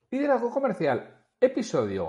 Liderazgo Comercial, episodio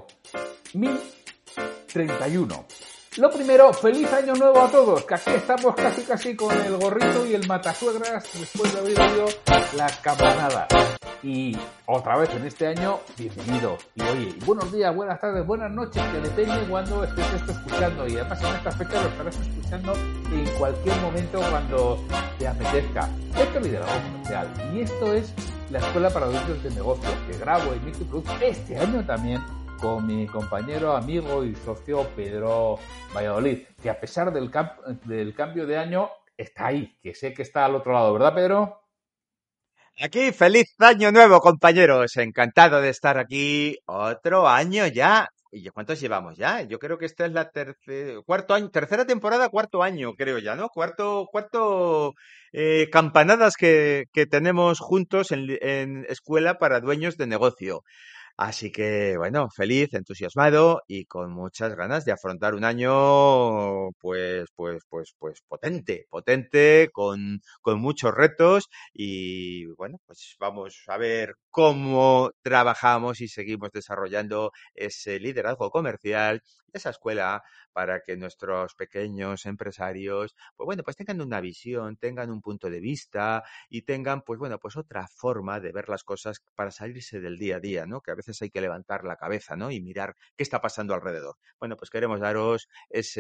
1031. Lo primero, feliz año nuevo a todos, que aquí estamos casi con el gorrito y el matasuegras después de haber oído las campanadas. Y otra vez en este año, bienvenido. Y oye, buenos días, buenas tardes, buenas noches, que depende cuando estés esto escuchando. Y además en esta fecha lo estarás escuchando en cualquier momento cuando te apetezca. Esto es Liderazgo Comercial y esto es la Escuela para Dueños de Negocios, que grabo y emito y produzco este año también con mi compañero, amigo y socio Pedro Valladolid, que a pesar del cambio de año está ahí, que sé que está al otro lado, ¿verdad, Pedro? Aquí, feliz año nuevo, compañeros. Encantado de estar aquí otro año ya. ¿Y cuántos llevamos ya? Yo creo que esta es la cuarto año, tercera temporada, cuarto año, creo ya, ¿no? Cuarto campanadas que tenemos juntos en Escuela para Dueños de Negocio. Así que, bueno, feliz, entusiasmado y con muchas ganas de afrontar un año, pues potente, con muchos retos y, bueno, pues vamos a ver cómo trabajamos y seguimos desarrollando ese liderazgo comercial, esa escuela para que nuestros pequeños empresarios, pues bueno, pues tengan una visión, tengan un punto de vista y tengan, pues bueno, pues otra forma de ver las cosas para salirse del día a día, ¿no? Que a veces hay que levantar la cabeza, ¿no? Y mirar qué está pasando alrededor. Bueno, pues queremos daros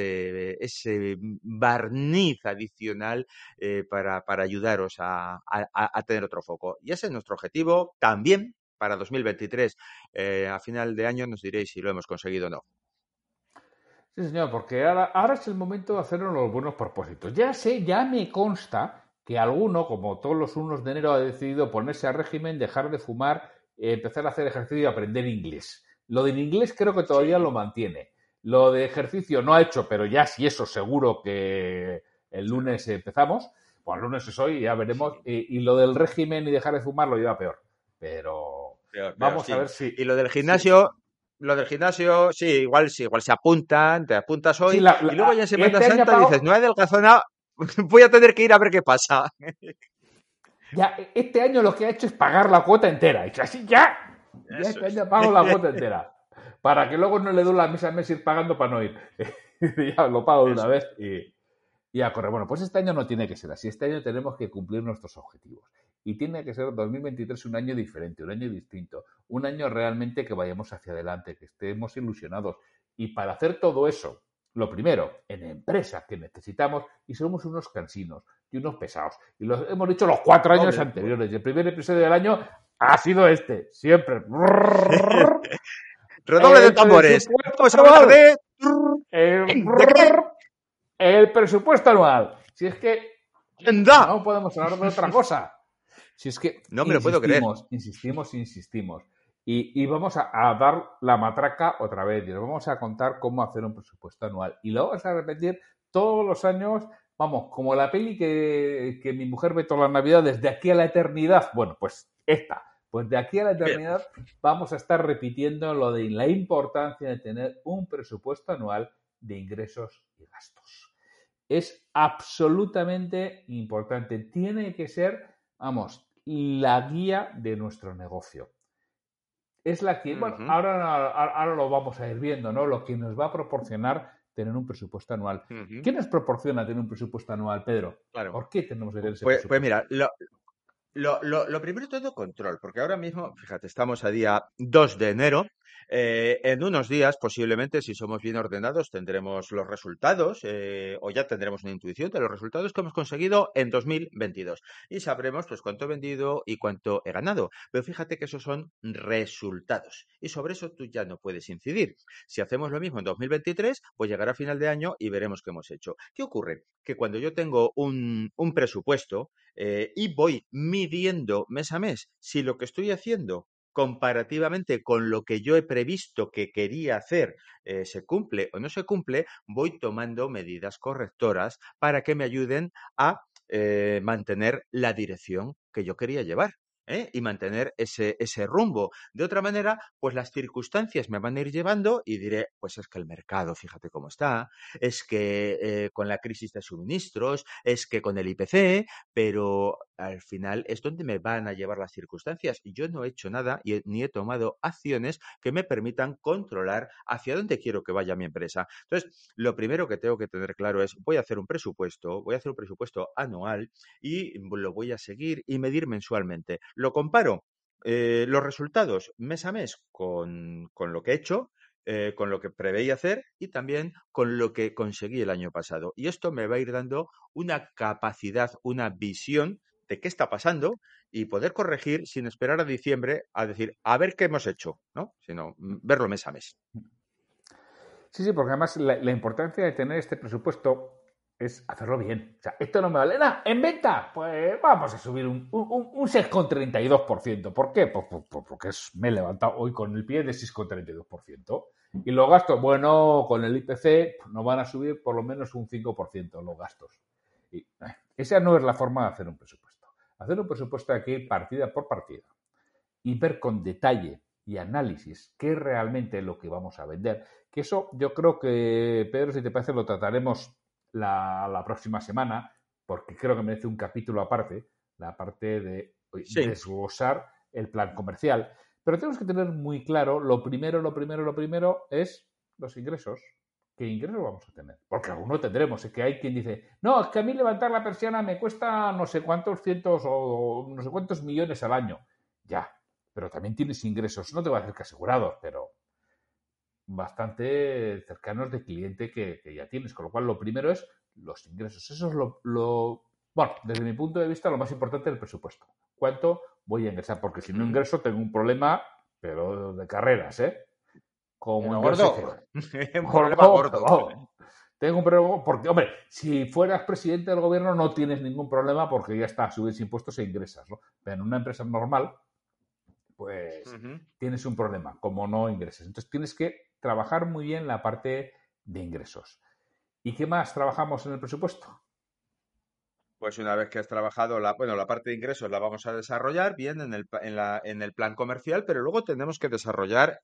ese barniz adicional para ayudaros a tener otro foco. Y ese es nuestro objetivo también para 2023. A final de año nos diréis si lo hemos conseguido o no. Sí, señor, porque ahora es el momento de hacernos los buenos propósitos. Ya sé, ya me consta que alguno, como todos los 1 de enero, ha decidido ponerse a régimen, dejar de fumar, empezar a hacer ejercicio y aprender inglés. Lo del inglés creo que todavía lo Sí. mantiene. Lo de ejercicio no ha hecho, pero ya sí, eso seguro que el Claro. lunes empezamos. Pues el lunes es hoy, ya veremos. Sí. Y lo del régimen y dejar de fumar lo lleva peor. Pero Peor, vamos a sí. ver si, Y lo del si, gimnasio, sí, igual se apuntan, te apuntas si hoy y luego ya en Semana este año ha Santa dices, pagado. no he adelgazado nada, voy a tener que ir a ver qué pasa. Ya, este año lo que ha hecho es pagar la cuota entera. Y así ya. Ya Eso este es. año pago la cuota entera. Para que luego no le duele la misa al mes ir pagando para no ir. Ya lo pago de una Eso vez es. y a correr. Bueno, pues este año no tiene que ser así. Este año tenemos que cumplir nuestros objetivos. Y tiene que ser 2023 un año diferente, un año distinto. Un año realmente que vayamos hacia adelante, que estemos ilusionados. Y para hacer todo eso, lo primero, en empresa que necesitamos, y somos unos cansinos y unos pesados. Y lo hemos dicho los 4 años Hombre. anteriores. Y el primer episodio del año ha sido este, siempre. Redoble de El tambores. presupuesto Vamos a hablar anual. de... El, ¿De qué? el presupuesto anual. Si es que ¡Anda! no podemos hablar de otra cosa. Si es que No me lo puedo creer. insistimos. Y vamos a dar la matraca otra vez. Y os vamos a contar cómo hacer un presupuesto anual. Y lo vamos a repetir todos los años. Vamos, como la peli que mi mujer ve toda la Navidad desde aquí a la eternidad. Bueno, pues esta. Pues de aquí a la Bien. eternidad vamos a estar repitiendo lo de la importancia de tener un presupuesto anual de ingresos y gastos. Es absolutamente importante. Tiene que ser, vamos, la guía de nuestro negocio. Es la que, bueno, Ujú, ahora lo vamos a ir viendo, ¿no? Lo que nos va a proporcionar tener un presupuesto anual. ujú. ¿Qué nos proporciona tener un presupuesto anual, Pedro? Claro. ¿Por qué tenemos que tener ese Pues presupuesto? mira, lo primero de todo, control, porque ahora mismo, fíjate, estamos a día 2 de enero. En unos días, posiblemente, si somos bien ordenados, tendremos los resultados o ya tendremos una intuición de los resultados que hemos conseguido en 2022 y sabremos pues cuánto he vendido y cuánto he ganado. Pero fíjate que esos son resultados y sobre eso tú ya no puedes incidir. Si hacemos lo mismo en 2023, pues llegará a final de año y veremos qué hemos hecho. ¿Qué ocurre? Que cuando yo tengo un presupuesto, y voy midiendo mes a mes si lo que estoy haciendo comparativamente con lo que yo he previsto que quería hacer se cumple o no se cumple, voy tomando medidas correctoras para que me ayuden a mantener la dirección que yo quería llevar. y mantener ese rumbo. De otra manera, pues las circunstancias me van a ir llevando y diré, pues es que el mercado, fíjate cómo está, es que con la crisis de suministros, es que con el IPC, pero al final es donde me van a llevar las circunstancias. Y yo no he hecho nada ni he tomado acciones que me permitan controlar hacia dónde quiero que vaya mi empresa. Entonces, lo primero que tengo que tener claro es, voy a hacer un presupuesto anual y lo voy a seguir y medir mensualmente. Lo comparo, los resultados mes a mes con lo que he hecho, con lo que preveía hacer y también con lo que conseguí el año pasado. Y esto me va a ir dando una capacidad, una visión de qué está pasando y poder corregir sin esperar a diciembre a decir, a ver qué hemos hecho, ¿no? Sino verlo mes a mes. Sí, sí, porque además la importancia de tener este presupuesto es hacerlo bien. O sea, esto no me vale nada. ¿En venta? Pues vamos a subir un 6,32%. ¿Por qué? Pues porque me he levantado hoy con el pie de 6,32%. Y los gastos, bueno, con el IPC nos van a subir por lo menos un 5% los gastos. Y esa no es la forma de hacer un presupuesto. Hacer un presupuesto hay que ir partida por partida y ver con detalle y análisis qué es realmente lo que vamos a vender. Que eso yo creo que, Pedro, si te parece, lo trataremos la próxima semana, porque creo que merece un capítulo aparte, la parte de Sí. desglosar el plan comercial. Pero tenemos que tener muy claro, lo primero es los ingresos. ¿Qué ingresos vamos a tener? Porque alguno tendremos. Es que hay quien dice, no, es que a mí levantar la persiana me cuesta no sé cuántos cientos o no sé cuántos millones al año. Ya, pero también tienes ingresos, no te voy a decir que asegurados, pero bastante cercanos de cliente que ya tienes. Con lo cual, lo primero es los ingresos. Eso es bueno, desde mi punto de vista, lo más importante del presupuesto. ¿Cuánto voy a ingresar? Porque si no ingreso, tengo un problema, pero de carreras, ¿eh? Como Pero ingrese gordo, cero. un problema gordo. Pero, tengo un problema, porque, hombre, si fueras presidente del gobierno no tienes ningún problema porque ya está, subes impuestos e ingresas, ¿no? Pero en una empresa normal, pues tienes un problema, como no ingreses. Entonces tienes que trabajar muy bien la parte de ingresos. ¿Y qué más trabajamos en el presupuesto? Pues una vez que has trabajado la parte de ingresos la vamos a desarrollar bien en el plan comercial, pero luego tenemos que desarrollar,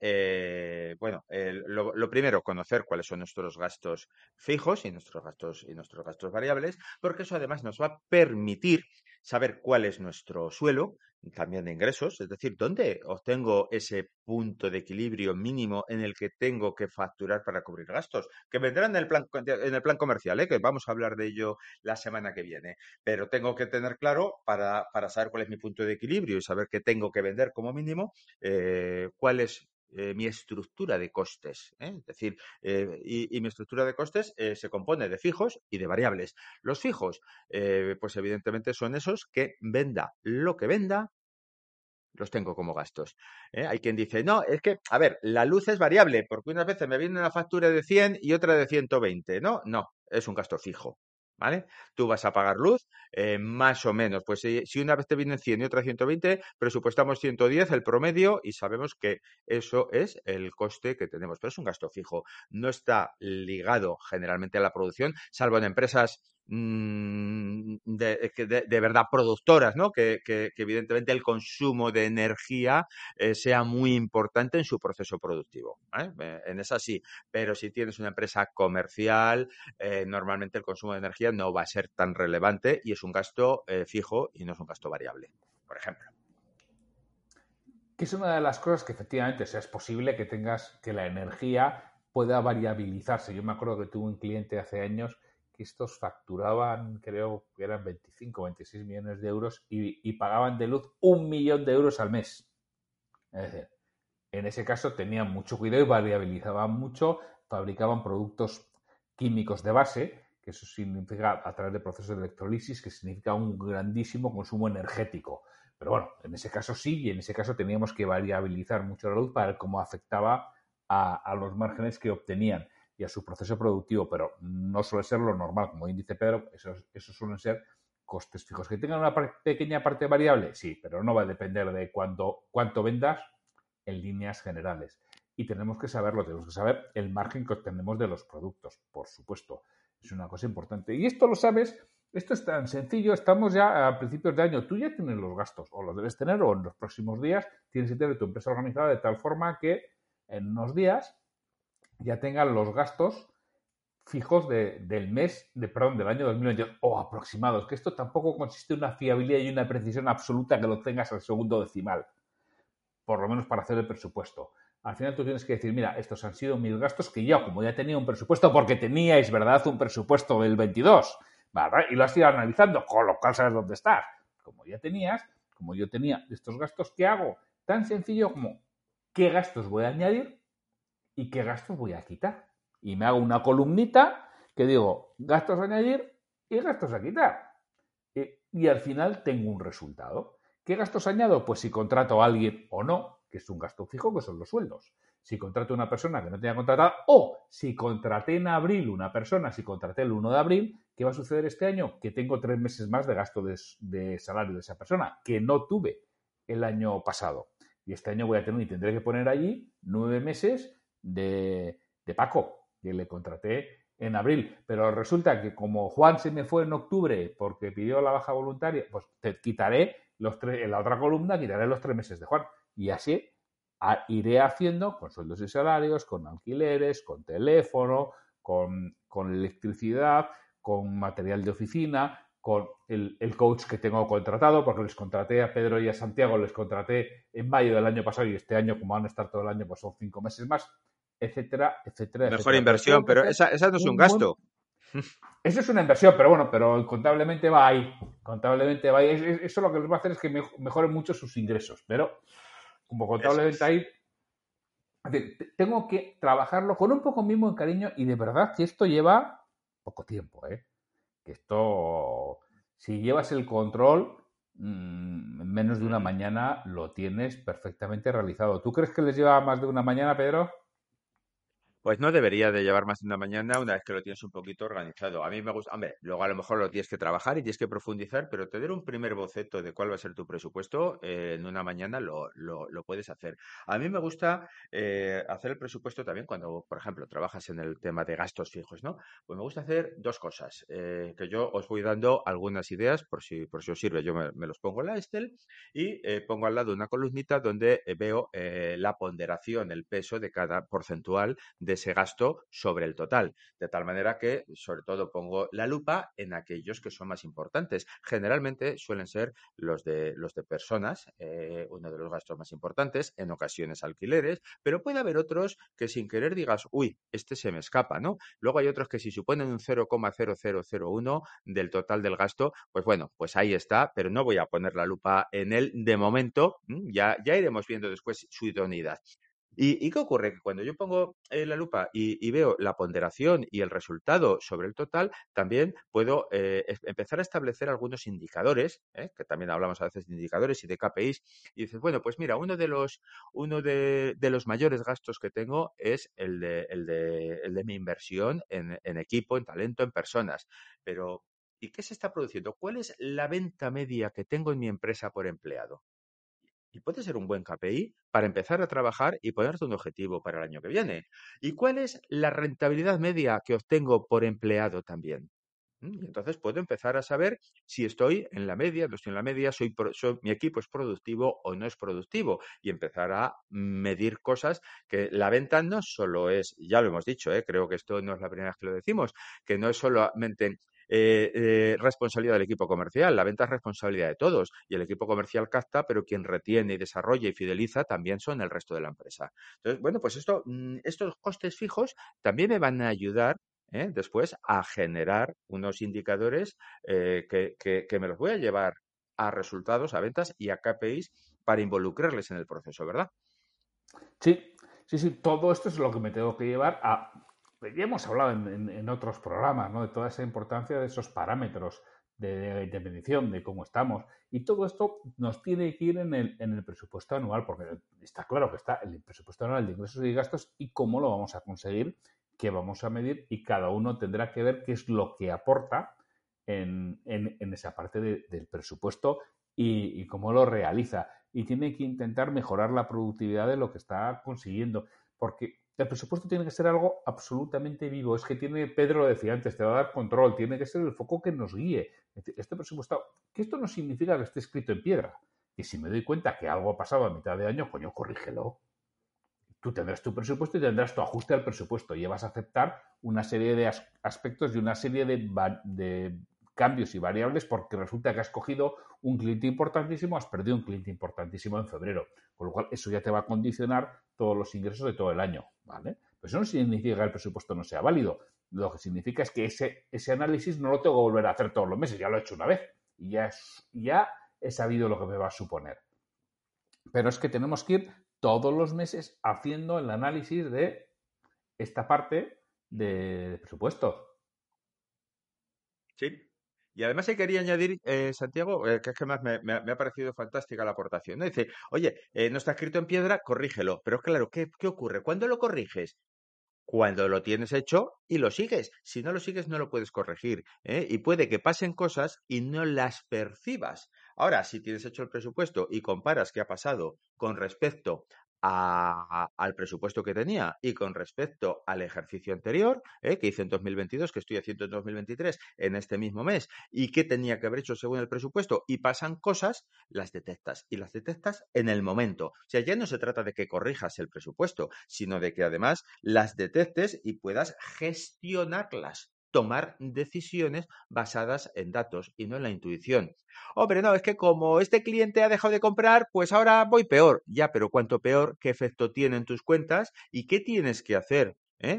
lo primero, conocer cuáles son nuestros gastos fijos y nuestros gastos variables, porque eso además nos va a permitir saber cuál es nuestro suelo, también de ingresos, es decir, dónde obtengo ese punto de equilibrio mínimo en el que tengo que facturar para cubrir gastos, que vendrá en el plan comercial, que vamos a hablar de ello la semana que viene. Pero tengo que tener claro, para saber cuál es mi punto de equilibrio y saber qué tengo que vender como mínimo, cuál es mi estructura de costes. Es decir, y mi estructura de costes se compone de fijos y de variables. Los fijos, pues evidentemente son esos que venda lo que venda, los tengo como gastos. Hay quien dice, no, es que, a ver, la luz es variable, porque unas veces me viene una factura de 100 y otra de 120, ¿no? No, es un gasto fijo. ¿Vale? Tú vas a pagar luz, más o menos. Pues si una vez te vienen 100 y otra 120, presupuestamos 110 el promedio y sabemos que eso es el coste que tenemos. Pero es un gasto fijo. No está ligado generalmente a la producción, salvo en empresas de verdad productoras, ¿no? Que evidentemente el consumo de energía sea muy importante en su proceso productivo. En esa sí, pero si tienes una empresa comercial, normalmente el consumo de energía no va a ser tan relevante y es un gasto fijo y no es un gasto variable, por ejemplo. Que es una de las cosas que efectivamente, o sea, es posible que tengas, que la energía pueda variabilizarse. Yo me acuerdo que tuve un cliente hace años que estos facturaban, creo que eran 25 o 26 millones de euros y pagaban de luz 1 millón de euros al mes. Es decir, en ese caso tenían mucho cuidado y variabilizaban mucho, fabricaban productos químicos de base, que eso significa a través de procesos de electrolisis, que significa un grandísimo consumo energético. Pero bueno, en ese caso sí, y en ese caso teníamos que variabilizar mucho la luz para ver cómo afectaba a los márgenes que obtenían y a su proceso productivo, pero no suele ser lo normal. Como bien dice Pedro, esos suelen ser costes fijos. ¿Que tengan una pequeña parte variable? Sí, pero no va a depender de cuánto vendas en líneas generales. Y tenemos que saber el margen que obtenemos de los productos, por supuesto. Es una cosa importante. Y esto lo sabes Esto es tan sencillo, estamos ya a principios de año, tú ya tienes los gastos, o los debes tener, o en los próximos días tienes que tener tu empresa organizada de tal forma que en unos días ya tengan los gastos fijos del mes, perdón, del año 2022, o aproximados, que esto tampoco consiste en una fiabilidad y una precisión absoluta que lo tengas al segundo decimal, por lo menos para hacer el presupuesto. Al final tú tienes que decir, mira, estos han sido mis gastos que yo, como ya tenía un presupuesto, porque teníais, ¿verdad?, un presupuesto del 22, ¿verdad? Y lo has ido analizando, con lo cual sabes dónde estás. Como ya tenías, como yo tenía estos gastos, ¿qué hago? Tan sencillo como, ¿qué gastos voy a añadir y qué gastos voy a quitar? Y me hago una columnita que digo, gastos a añadir y gastos a quitar. Y al final tengo un resultado. ¿Qué gastos añado? Pues si contrato a alguien o no, que es un gasto fijo, que son los sueldos. Si contrato a una persona que no tenía contratada, o si contraté en abril una persona, si contraté el 1 de abril, ¿qué va a suceder este año? Que tengo 3 meses más de gasto de salario de esa persona, que no tuve el año pasado. Y este año voy a tener y tendré que poner allí 9 meses de Paco, que le contraté en abril. Pero resulta que como Juan se me fue en octubre porque pidió la baja voluntaria, pues te quitaré en la otra columna quitaré los 3 meses de Juan. Y así iré haciendo con sueldos y salarios, con alquileres, con teléfono, con electricidad, con material de oficina, con el coach que tengo contratado, porque les contraté a Pedro y a Santiago, les contraté en mayo del año pasado y este año, como van a estar todo el año, pues son 5 meses más, etcétera, etcétera, Mejor etcétera. Pero inversión, tengo que pero hacer esa no es un un buen... gasto. Eso es una inversión, pero bueno, pero contablemente va ahí. Contablemente va ahí. Eso lo que les va a hacer es que mejoren mucho sus ingresos, pero como Eso contablemente es. ahí, tengo que trabajarlo con un poco mismo de cariño y de verdad que esto lleva poco tiempo, ¿eh? Que esto, si llevas el control, en menos de una Ujú. mañana lo tienes perfectamente realizado. ¿Tú crees que les lleva más de una mañana, Pedro? Pues no debería de llevar más de una mañana una vez que lo tienes un poquito organizado. A mí me gusta, hombre, luego a lo mejor lo tienes que trabajar y tienes que profundizar, pero tener un primer boceto de cuál va a ser tu presupuesto en una mañana lo puedes hacer. A mí me gusta hacer el presupuesto también cuando, por ejemplo, trabajas en el tema de gastos fijos, ¿no? Pues me gusta hacer dos cosas, que yo os voy dando algunas ideas por si os sirve. Yo me los pongo en la Excel y pongo al lado una columnita donde veo la ponderación, el peso de cada porcentual de ese gasto sobre el total, de tal manera que sobre todo pongo la lupa en aquellos que son más importantes. Generalmente suelen ser los de personas, uno de los gastos más importantes, en ocasiones alquileres, pero puede haber otros que sin querer digas, uy, este se me escapa, ¿no? Luego hay otros que si suponen un 0,0001 del total del gasto, pues bueno, pues ahí está, pero no voy a poner la lupa en él de momento, ya iremos viendo después su idoneidad. ¿Y qué ocurre? Que cuando yo pongo la lupa y veo la ponderación y el resultado sobre el total, también puedo empezar a establecer algunos indicadores, que también hablamos a veces de indicadores y de KPIs, y dices, bueno, pues mira, uno de los mayores gastos que tengo es el de mi inversión en equipo, en talento, en personas. Pero, ¿y qué se está produciendo? ¿Cuál es la venta media que tengo en mi empresa por empleado? Y puede ser un buen KPI para empezar a trabajar y ponerte un objetivo para el año que viene. ¿Y cuál es la rentabilidad media que obtengo por empleado también? Y entonces puedo empezar a saber si estoy en la media, no estoy en la media, mi equipo es productivo o no es productivo y empezar a medir cosas que la venta no solo es, ya lo hemos dicho, creo que esto no es la primera vez que lo decimos, que no es solamente responsabilidad del equipo comercial, la venta es responsabilidad de todos y el equipo comercial capta, pero quien retiene y desarrolla y fideliza también son el resto de la empresa. Entonces, bueno, pues estos costes fijos también me van a ayudar después a generar unos indicadores que me los voy a llevar a resultados, a ventas y a KPIs para involucrarles en el proceso, ¿verdad? Sí, sí, sí, todo esto es lo que me tengo que llevar a... Ya hemos hablado en otros programas, ¿no? De toda esa importancia de esos parámetros de medición, de cómo estamos. Y todo esto nos tiene que ir en el presupuesto anual, porque está claro que está el presupuesto anual de ingresos y gastos y cómo lo vamos a conseguir, qué vamos a medir y cada uno tendrá que ver qué es lo que aporta en esa parte del presupuesto y cómo lo realiza y tiene que intentar mejorar la productividad de lo que está consiguiendo. Porque El presupuesto tiene que ser algo absolutamente vivo. Es que tiene, Pedro lo decía antes, te va a dar control, tiene que ser el foco que nos guíe. Este presupuesto, que esto no significa que esté escrito en piedra. Y si me doy cuenta que algo ha pasado a mitad de año, coño, corrígelo. Tú tendrás tu presupuesto y tendrás tu ajuste al presupuesto y vas a aceptar una serie de aspectos y una serie de cambios y variables porque resulta que has cogido un cliente importantísimo, has perdido un cliente importantísimo en febrero, con lo cual eso ya te va a condicionar todos los ingresos de todo el año, ¿vale? Pero eso no significa que el presupuesto no sea válido. Lo que significa es que ese análisis no lo tengo que volver a hacer todos los meses, ya lo he hecho una vez y ya he sabido lo que me va a suponer. Pero es que tenemos que ir todos los meses haciendo el análisis de esta parte de presupuesto. Sí. Y además quería añadir, Santiago, que es que más me ha parecido fantástica la aportación, ¿no? Dice, oye, no está escrito en piedra, corrígelo. Pero claro, ¿qué ocurre? ¿Cuándo lo corriges? Cuando lo tienes hecho y lo sigues. Si no lo sigues, no lo puedes corregir, ¿eh? Y puede que pasen cosas y no las percibas. Ahora, si tienes hecho el presupuesto y comparas qué ha pasado con respecto al presupuesto que tenía y con respecto al ejercicio anterior, que hice en 2022, que estoy haciendo en 2023, en este mismo mes, y qué tenía que haber hecho según el presupuesto, y pasan cosas, las detectas. Y las detectas en el momento. O sea, ya no se trata de que corrijas el presupuesto, sino de que además las detectes y puedas gestionarlas, tomar decisiones basadas en datos y no en la intuición. Hombre, no, es que como este cliente ha dejado de comprar, pues ahora voy peor. Ya, pero ¿cuánto peor? ¿Qué efecto tiene en tus cuentas? ¿Y qué tienes que hacer?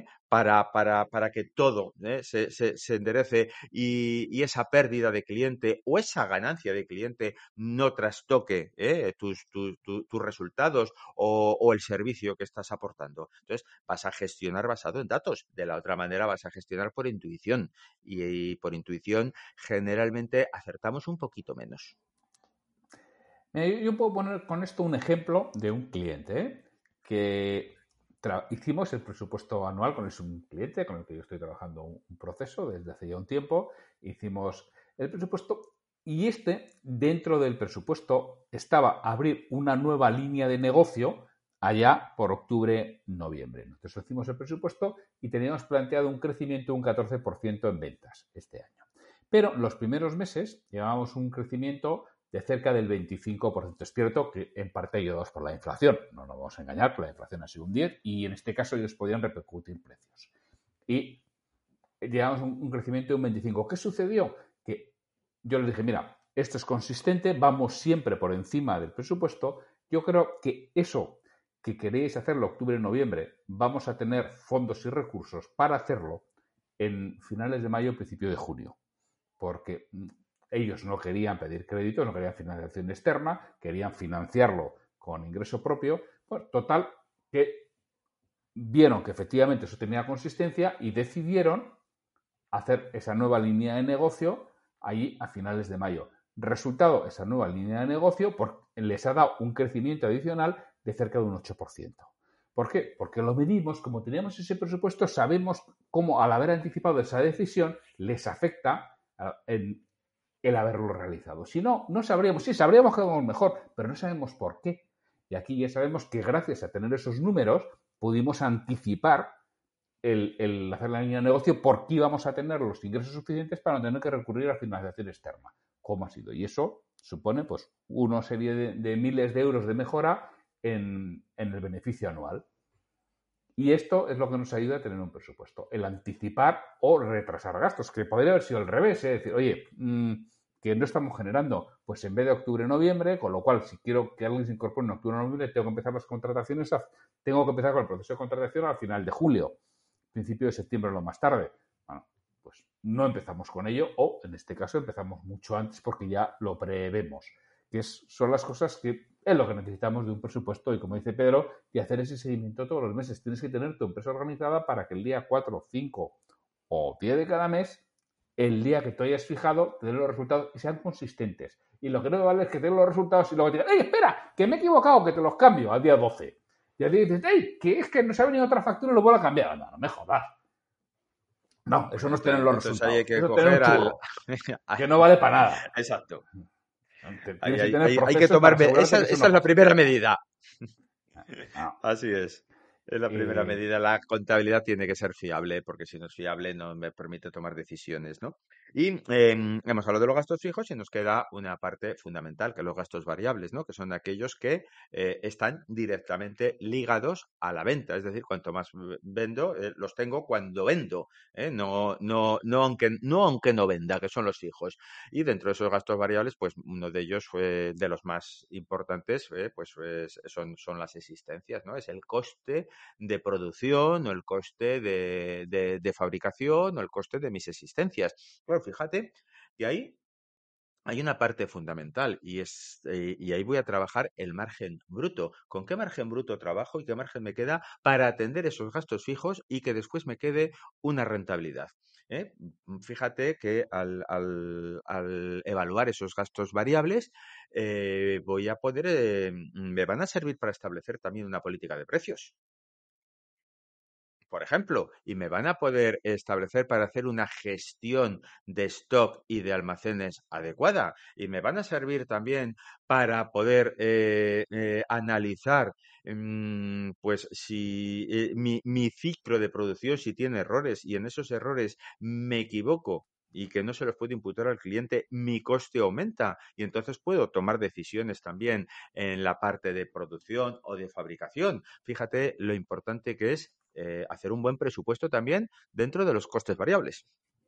Para que todo se enderece y esa pérdida de cliente o esa ganancia de cliente no trastoque tus resultados o el servicio que estás aportando. Entonces, vas a gestionar basado en datos. De la otra manera, vas a gestionar por intuición. Y por intuición, generalmente acertamos un poquito menos. Yo puedo poner con esto un ejemplo de un cliente que hicimos el presupuesto anual con un cliente con el que yo estoy trabajando un proceso desde hace ya un tiempo. Hicimos el presupuesto y dentro del presupuesto, estaba abrir una nueva línea de negocio allá por octubre, noviembre. Entonces hicimos el presupuesto y teníamos planteado un crecimiento de un 14% en ventas este año. Pero los primeros meses llevábamos un crecimiento de cerca del 25%. Es cierto que en parte ayudados por la inflación. No nos vamos a engañar, que la inflación ha sido un 10 y en este caso ellos podían repercutir precios. Y llevamos un crecimiento de un 25%. ¿Qué sucedió? Que yo les dije, mira, esto es consistente, vamos siempre por encima del presupuesto. Yo creo que eso que queréis hacerlo octubre-noviembre, vamos a tener fondos y recursos para hacerlo en finales de mayo, principio de junio. Porque ellos no querían pedir crédito, no querían financiación externa, querían financiarlo con ingreso propio. Pues, total, que vieron que efectivamente eso tenía consistencia y decidieron hacer esa nueva línea de negocio allí a finales de mayo. Resultado, esa nueva línea de negocio les ha dado un crecimiento adicional de cerca de un 8%. ¿Por qué? Porque lo medimos, como teníamos ese presupuesto, sabemos cómo al haber anticipado esa decisión les afecta en el haberlo realizado. Si no, no sabríamos. Sí, sabríamos que algo mejor, pero no sabemos por qué. Y aquí ya sabemos que gracias a tener esos números pudimos anticipar el hacer la línea de negocio porque íbamos a tener los ingresos suficientes para no tener que recurrir a financiación externa. ¿Cómo ha sido? Y eso supone pues una serie de miles de euros de mejora en el beneficio anual. Y esto es lo que nos ayuda a tener un presupuesto, el anticipar o retrasar gastos, que podría haber sido al revés, es decir, oye, que no estamos generando, pues en vez de octubre-noviembre, con lo cual si quiero que alguien se incorpore en octubre-noviembre, tengo que empezar las contrataciones, tengo que empezar con el proceso de contratación al final de julio, principio de septiembre lo más tarde. Bueno, pues no empezamos con ello o en este caso empezamos mucho antes porque ya lo prevemos, que son las cosas que es lo que necesitamos de un presupuesto y, como dice Pedro, de hacer ese seguimiento todos los meses. Tienes que tener tu empresa organizada para que el día 4, 5 o 10 de cada mes, el día que tú hayas fijado, te den los resultados y sean consistentes. Y lo que no me vale es que te den los resultados y luego te digan, ¡ey, espera! Que me he equivocado, que te los cambio al día 12. Y al día dices, ¡ey! Que es que nos ha venido otra factura y lo vuelvo a cambiar. No, no me jodas. No, eso no es tener los resultados. Ahí hay que eso es coger tener un churro, que no vale para nada. Exacto. Hay que tomar. Esa es la primera medida. No. Así es. Es la primera Eh, medida. La contabilidad tiene que ser fiable, porque si no es fiable no me permite tomar decisiones, ¿no? Y hemos hablado de los gastos fijos y nos queda una parte fundamental, que son los gastos variables, ¿no? Que son aquellos que están directamente ligados a la venta. Es decir, cuanto más vendo, los tengo cuando vendo, ¿eh? No aunque no venda, que son los fijos. Y dentro de esos gastos variables, pues uno de ellos fue de los más importantes, son las existencias, ¿no? Es el coste de producción o el coste de fabricación o el coste de mis existencias. Claro, fíjate que ahí hay una parte fundamental y ahí voy a trabajar el margen bruto. ¿Con qué margen bruto trabajo y qué margen me queda para atender esos gastos fijos y que después me quede una rentabilidad? ¿Eh? Fíjate que al evaluar esos gastos variables, me van a servir para establecer también una política de precios, por ejemplo, y me van a poder establecer para hacer una gestión de stock y de almacenes adecuada. Y me van a servir también para poder analizar, pues, si mi ciclo de producción, si tiene errores y en esos errores me equivoco y que no se los puedo imputar al cliente, mi coste aumenta y entonces puedo tomar decisiones también en la parte de producción o de fabricación. Fíjate lo importante que es hacer un buen presupuesto también dentro de los costes variables.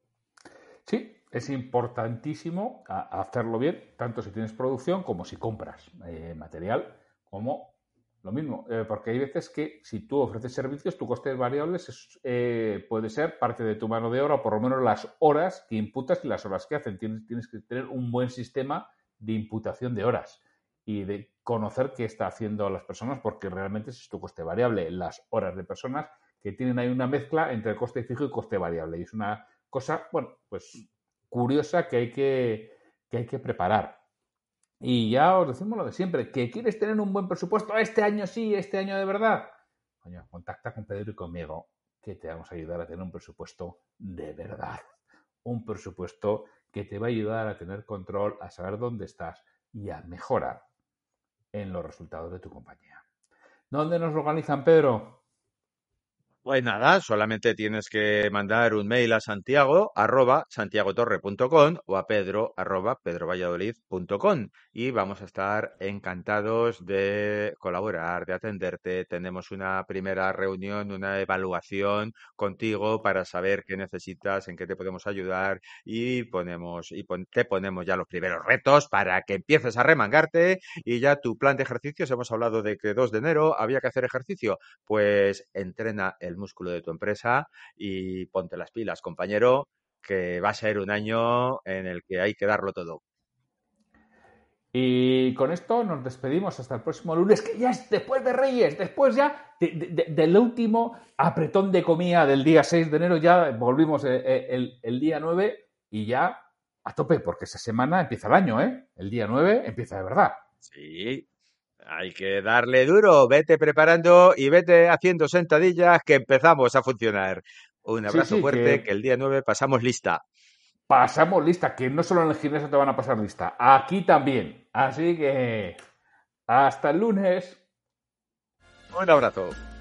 sí, es importantísimo hacerlo bien, tanto si tienes producción como si compras material, como lo mismo, porque hay veces que si tú ofreces servicios, tu coste variable puede ser parte de tu mano de obra, o por lo menos las horas que imputas y las horas que hacen. Tienes que tener un buen sistema de imputación de horas y de conocer qué está haciendo las personas, porque realmente ese es tu coste variable, las horas de personas que tienen ahí una mezcla entre coste fijo y coste variable. Y es una cosa, bueno, pues curiosa que hay que preparar. Y ya os decimos lo de siempre, que quieres tener un buen presupuesto este año sí, este año de verdad. Coño, contacta con Pedro y conmigo, que te vamos a ayudar a tener un presupuesto de verdad. Un presupuesto que te va a ayudar a tener control, a saber dónde estás y a mejorar en los resultados de tu compañía. ¿Dónde nos organizan, Pedro? Pues nada, solamente tienes que mandar un mail a Santiago @santiagotorre.com o a Pedro @pedrovalladolid.com y vamos a estar encantados de colaborar, de atenderte. Tenemos una primera reunión, una evaluación contigo para saber qué necesitas, en qué te podemos ayudar te ponemos ya los primeros retos para que empieces a remangarte y ya tu plan de ejercicios. Hemos hablado de que 2 de enero había que hacer ejercicio, pues entrena el músculo de tu empresa y ponte las pilas, compañero, que va a ser un año en el que hay que darlo todo. Y con esto nos despedimos hasta el próximo lunes, que ya es después de Reyes, después ya del último apretón de comida del día 6 de enero, ya volvimos el día 9 y ya a tope, porque esa semana empieza el año, ¿eh? El día 9 empieza de verdad. Sí, hay que darle duro, vete preparando y vete haciendo sentadillas que empezamos a funcionar. Un Sí, abrazo sí, fuerte, que que el día 9 pasamos lista. pasamos lista, que no solo en el gimnasio te van a pasar lista, aquí también. Así que hasta el lunes. Un abrazo.